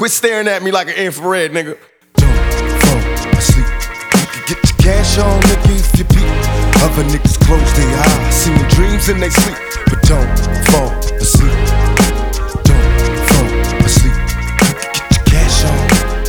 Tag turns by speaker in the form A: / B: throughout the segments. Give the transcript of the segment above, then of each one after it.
A: Quit staring at me like an infrared, nigga. Don't fall asleep. You can get your cash on, nigga, if you peep. Other niggas close their eyes, seeing dreams in they sleep. But don't fall asleep. Don't fall asleep. You can get your cash on.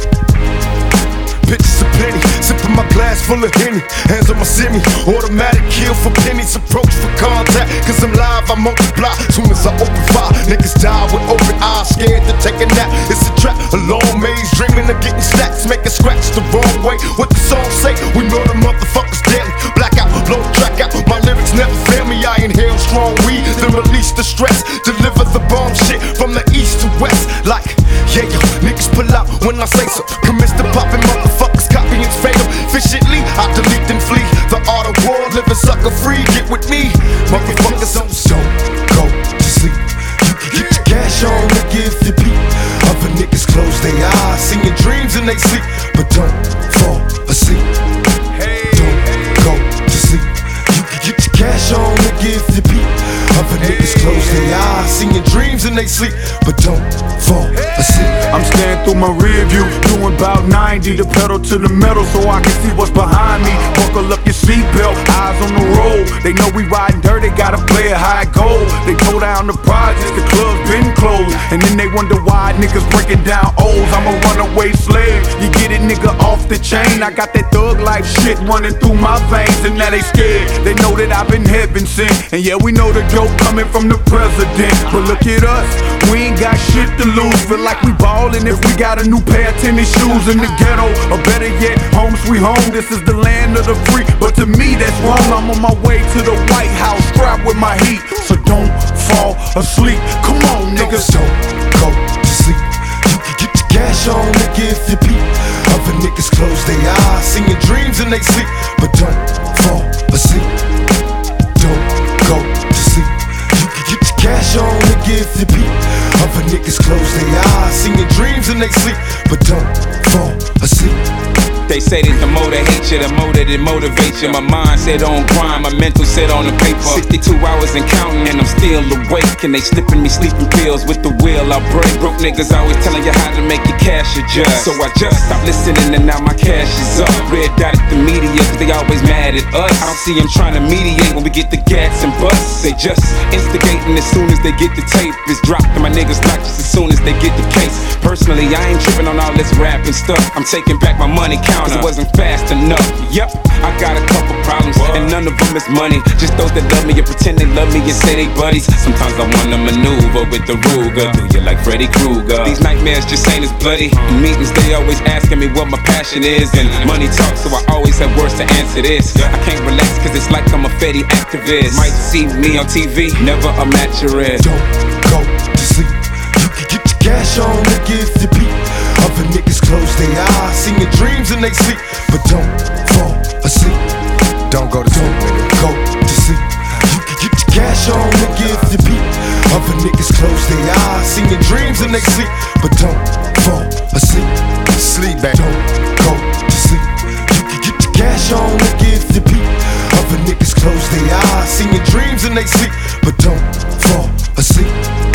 A: Pictures of plenty, sipping my glass full of Henny. Hands on my semi, automatic kill for pennies. Approach for contact, cause I'm live, I multiply. Soon as I open fire, niggas die with open eyes. Scared to take a nap, it's a trap. A long maze, dreaming of getting stacks. Make a scratch the wrong way. What the song say? We murder motherfuckers daily. Blackout, blow the track out. My lyrics never fail me. I inhale strong weed, then release the stress. Deliver the bomb shit from the east to west. Like, yeah, yo, niggas pull out when I say so. Commence to popping motherfuckers, copying's fatal. Efficiently, I delete and flee. The art of war, living sucker free. Get with me, motherfuckers. Don't go to sleep. You can get your cash on, nigga, if you peep. Other niggas close their eyes, seeing dreams in they sleep. But don't fall asleep. Don't go to sleep. You can get your cash on, nigga, if you peep. Other niggas close their eyes, seeing dreams in they sleep. But don't fall asleep.
B: I'm staring through my rear view, doing about 90. The pedal to the metal so I can see what's behind me. Buckle up your seatbelt, eyes on the road. They know we riding dirty, gotta play it high gold. They tow down the projects, the club's been closed. And then they wonder why niggas breaking down O's. I'm a runaway slave, you get it nigga off the chain. I got that thug life shit running through my veins. And now they scared, they know that I've been heaven sent. And yeah, we know the joke coming from the president. But look at us, we ain't got shit to lose. Feel like we ballin' if we got a new pair of tennis shoes in the ghetto. Or better yet, home sweet home, this is the land of the free. But to me that's wrong, I'm on my way to the White House, strapped with my heat. So don't fall asleep, come on niggas.
A: Don't go to sleep. You can get your cash on, nigga, if you peep. Other niggas close their eyes, seeing dreams in they sleep. But don't fall asleep. Don't go to sleep. You can get your cash on, nigga, if you peep. Other niggas close their eyes, seeing dreams in they sleep. But don't fall asleep.
C: They say that the more they hate you, the more that it motivates you. My mind set on grind, my mental set on the paper. 62 hours and counting, and I'm still awake. And they slipping me sleeping pills with the will I break. Broke niggas always telling you how to make your cash adjust. So I just stopped listening and now my cash is up. Red dot at the media, cause they always mad at us. I don't see them trying to mediate when we get the gas and busts. They just instigating as soon as they get the tape. It's dropped to my niggas not just as soon as they get the case. Personally, I ain't tripping on all this rapping stuff. I'm taking back my money cause it wasn't fast enough. Yup, I got a couple problems, and none of them is money. Just those that love me and pretend they love me and say they buddies. Sometimes I wanna maneuver with the Ruger. Do you like Freddy Krueger? These nightmares just ain't as bloody. In meetings they always asking me what my passion is, and money talks, so I always have words to answer this. I can't relax cause it's like I'm a Fetty activist. Might see me on TV, never a match your ass.
A: Don't go to sleep. You can get your cash on, nigga, if you peep. Other niggas close their eyes, seeing dreams in they sleep. But don't fall asleep. Don't go to sleep, nigga. Go to sleep. You can get your cash on, nigga, if you peep. Other niggas close their eyes, seeing dreams in they sleep. But don't fall asleep. Sleep back. Don't go to sleep. You can get your cash on, nigga, if you peep. Other niggas close their eyes, seeing dreams in they sleep. But don't fall asleep.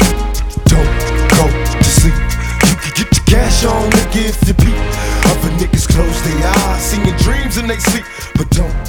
A: Don't go to sleep. You can get your cash on, nigga, if you peep. Other niggas close their eyes, seeing dreams in they sleep. But don't